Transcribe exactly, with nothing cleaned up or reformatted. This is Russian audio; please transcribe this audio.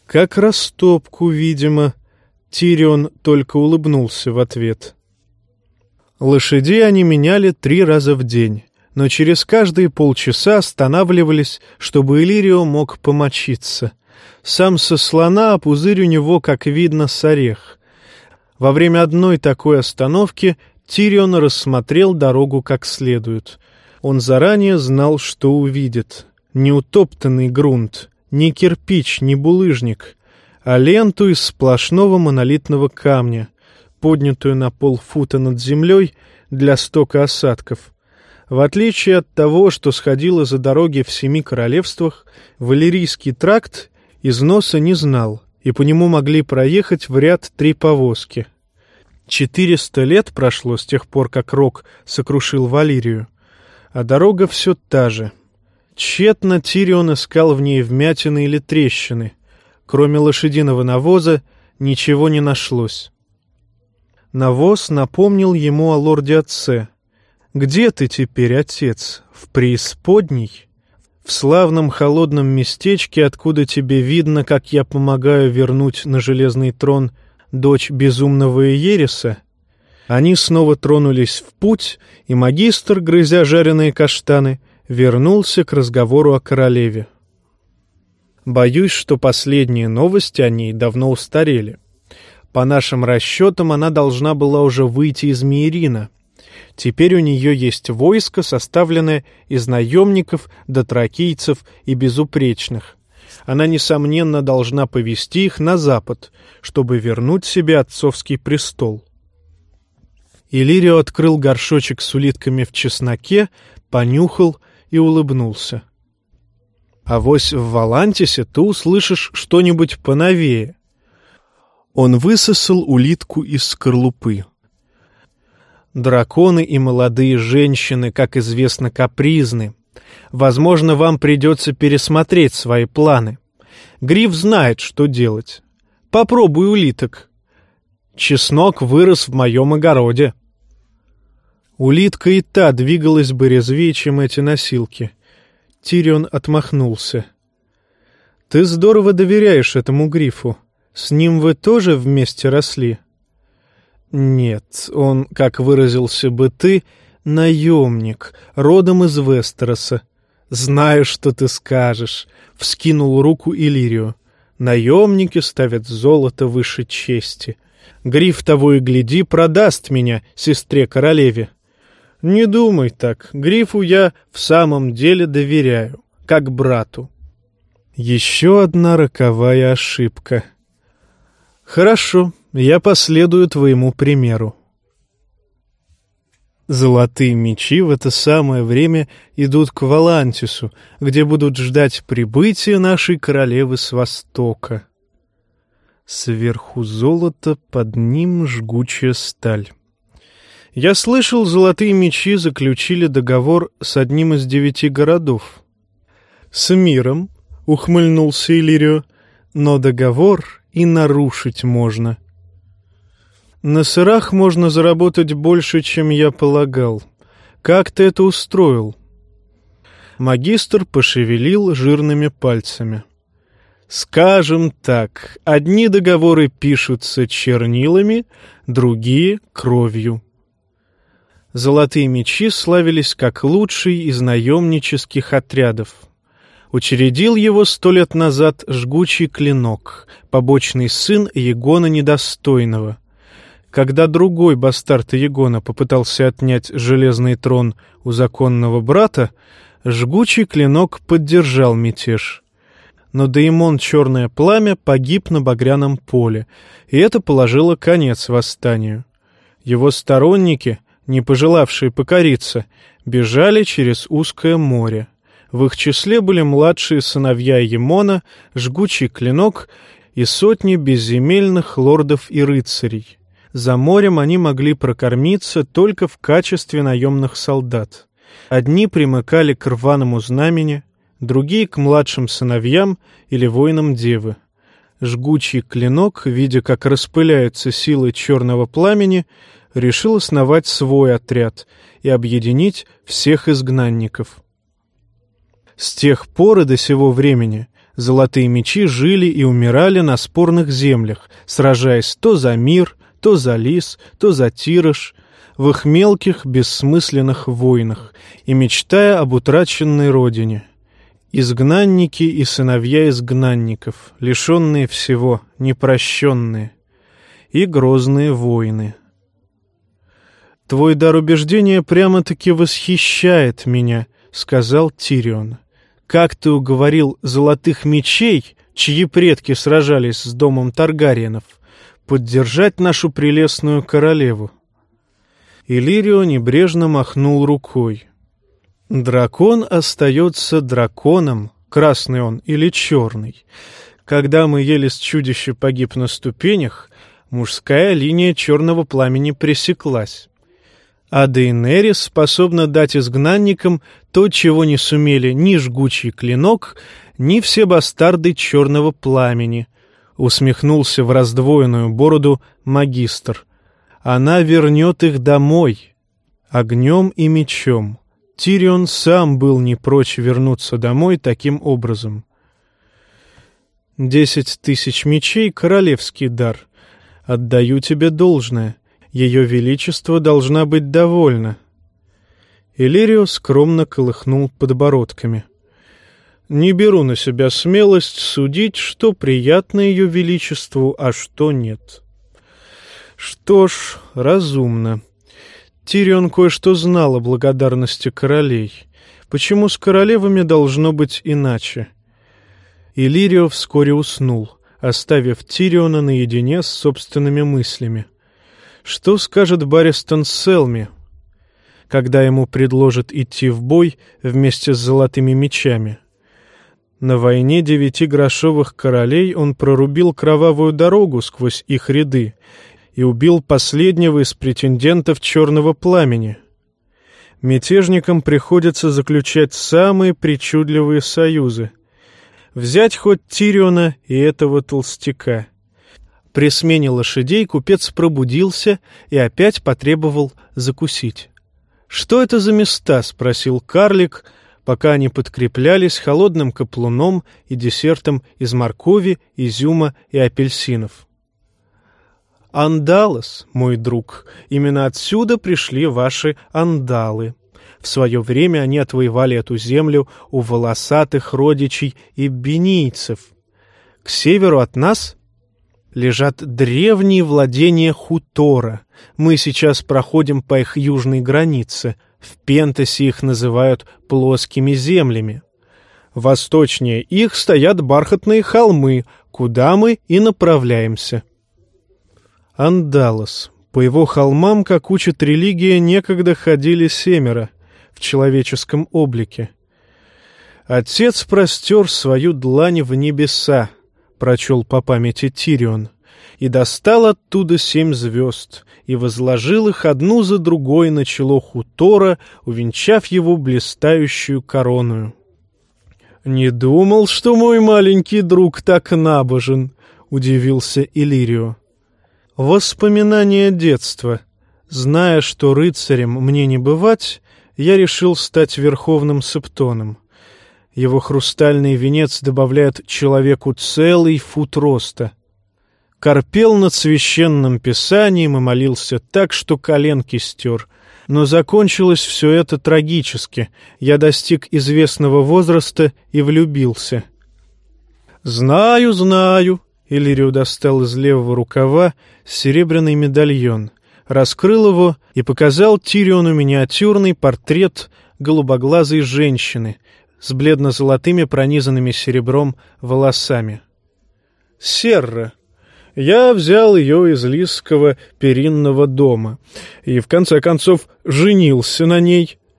Как растопку, видимо. Тирион только улыбнулся в ответ. Лошадей они меняли три раза в день, но через каждые полчаса останавливались, чтобы Иллирио мог помочиться. Сам со слона, а пузырь у него, как видно, с орех. Во время одной такой остановки Тирион рассмотрел дорогу как следует. Он заранее знал, что увидит. Не утоптанный грунт, ни кирпич, ни булыжник, а ленту из сплошного монолитного камня, поднятую на полфута над землей для стока осадков. В отличие от того, что сходило за дороги в Семи Королевствах, Валерийский тракт износа не знал, и по нему могли проехать в ряд три повозки. Четыреста лет прошло с тех пор, как Рок сокрушил Валирию, а дорога все та же. Тщетно Тирион искал в ней вмятины или трещины. Кроме лошадиного навоза ничего не нашлось. Навоз напомнил ему о лорде-отце. «Где ты теперь, отец? В преисподней? В славном холодном местечке, откуда тебе видно, как я помогаю вернуть на железный трон дочь безумного Иереса?» Они снова тронулись в путь, и магистр, грызя жареные каштаны, вернулся к разговору о королеве. Боюсь, что последние новости о ней давно устарели. По нашим расчетам, она должна была уже выйти из Миерина. Теперь у нее есть войско, составленное из наемников, дотракийцев и безупречных. Она, несомненно, должна повести их на запад, чтобы вернуть себе отцовский престол. Иллирио открыл горшочек с улитками в чесноке, понюхал и улыбнулся. «Авось в Валантисе ты услышишь что-нибудь поновее». Он высосал улитку из скорлупы. «Драконы и молодые женщины, как известно, капризны. Возможно, вам придется пересмотреть свои планы. Гриф знает, что делать. Попробуй улиток. Чеснок вырос в моем огороде». Улитка и та двигалась бы резвее, чем эти носилки. Тирион отмахнулся. «Ты здорово доверяешь этому Грифу. С ним вы тоже вместе росли?» «Нет, он, как выразился бы ты, наемник, родом из Вестероса». «Знаю, что ты скажешь», — вскинул руку Иллирио. «Наемники ставят золото выше чести. Гриф того и гляди продаст меня сестре-королеве». «Не думай так. Грифу я в самом деле доверяю, как брату». Еще одна роковая ошибка. «Хорошо, я последую твоему примеру». Золотые мечи в это самое время идут к Валантису, где будут ждать прибытия нашей королевы с востока. Сверху золото, под ним жгучая сталь. Я слышал, золотые мечи заключили договор с одним из девяти городов. — С миром, — ухмыльнулся Иллирио, — но договор и нарушить можно. На сырах можно заработать больше, чем я полагал. Как ты это устроил? Магистр пошевелил жирными пальцами. Скажем так, одни договоры пишутся чернилами, другие — кровью. Золотые мечи славились как лучший из наемнических отрядов. Учредил его сто лет назад жгучий клинок, побочный сын Егона Недостойного. Когда другой бастард Егона попытался отнять железный трон у законного брата, жгучий клинок поддержал мятеж. Но Деймон Черное Пламя погиб на багряном поле, и это положило конец восстанию. Его сторонники, не пожелавшие покориться, бежали через узкое море. В их числе были младшие сыновья Емона, жгучий клинок и сотни безземельных лордов и рыцарей. За морем они могли прокормиться только в качестве наемных солдат. Одни примыкали к рваному знамени, другие — к младшим сыновьям или воинам девы. Жгучий клинок, видя, как распыляются силы черного пламени, решил основать свой отряд и объединить всех изгнанников. С тех пор и до сего времени Золотые мечи жили и умирали на спорных землях, сражаясь то за мир, то за лис, то за тираж, в их мелких, бессмысленных войнах и мечтая об утраченной родине. Изгнанники и сыновья изгнанников, лишенные всего, непрощенные, и грозные воины. «Твой дар убеждения прямо-таки восхищает меня», — сказал Тирион. «Как ты уговорил золотых мечей, чьи предки сражались с домом Таргариенов, поддержать нашу прелестную королеву?» Иллирио небрежно махнул рукой. «Дракон остается драконом, красный он или черный. Когда мы Елис чудище погиб на ступенях, мужская линия черного пламени пресеклась. А Дейенерис способна дать изгнанникам то, чего не сумели ни жгучий клинок, ни все бастарды черного пламени», — усмехнулся в раздвоенную бороду магистр. «Она вернет их домой, огнем и мечом». Тирион сам был не прочь вернуться домой таким образом. «Десять тысяч мечей — королевский дар. Отдаю тебе должное. Ее величество должна быть довольна». Иллирио скромно колыхнул подбородками. «Не беру на себя смелость судить, что приятно ее величеству, а что нет». «Что ж, разумно. Тирион кое-что знал о благодарности королей. Почему с королевами должно быть иначе?» Иллирио вскоре уснул, оставив Тириона наедине с собственными мыслями. Что скажет Барристон Селми, когда ему предложат идти в бой вместе с золотыми мечами? На войне девяти грошовых королей он прорубил кровавую дорогу сквозь их ряды и убил последнего из претендентов черного пламени. Мятежникам приходится заключать самые причудливые союзы. Взять хоть Тириона и этого толстяка. При смене лошадей купец пробудился и опять потребовал закусить. «Что это за места?» — спросил карлик, пока они подкреплялись холодным каплуном и десертом из моркови, изюма и апельсинов. «Андалос, мой друг, именно отсюда пришли ваши андалы. В свое время они отвоевали эту землю у волосатых родичей иббинийцев. К северу от нас лежат древние владения Хутора. Мы сейчас проходим по их южной границе. В Пентасе их называют плоскими землями. Восточнее их стоят бархатные холмы, куда мы и направляемся». Андалос. По его холмам, как учит религия, некогда ходили семеро в человеческом облике. «Отец простер свою длань в небеса», — прочел по памяти Тирион, «и достал оттуда семь звезд, и возложил их одну за другой на чело Хутора, увенчав его блистающую короную». «Не думал, что мой маленький друг так набожен», — удивился Иллирио. «Воспоминания детства. Зная, что рыцарем мне не бывать, я решил стать верховным септоном. Его хрустальный венец добавляет человеку целый фут роста. Корпел над священным писанием и молился так, что коленки стер. Но закончилось все это трагически. Я достиг известного возраста и влюбился». «Знаю, знаю». Иллирио достал из левого рукава серебряный медальон, раскрыл его и показал Тириону миниатюрный портрет голубоглазой женщины с бледно-золотыми пронизанными серебром волосами. «Серра. Я взял ее из Лисского перинного дома и, в конце концов, женился на ней»,